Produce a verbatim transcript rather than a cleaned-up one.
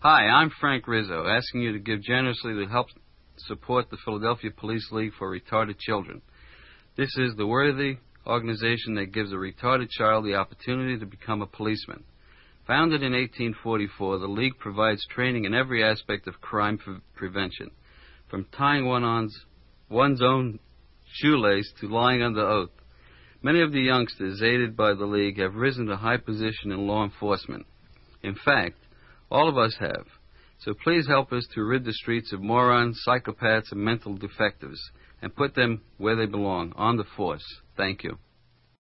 Hi, I'm Frank Rizzo, asking you to give generously to help support the Philadelphia Police League for Retarded Children. This is the worthy organization that gives a retarded child the opportunity to become a policeman. Founded in eighteen forty-four, the League provides training in every aspect of crime pre- prevention, from tying one on's, one's own shoelace to lying under oath. Many of the youngsters aided by the League have risen to high position in law enforcement. In fact, all of us have. So please help us to rid the streets of morons, psychopaths, and mental defectives, and put them where they belong, on the force. Thank you.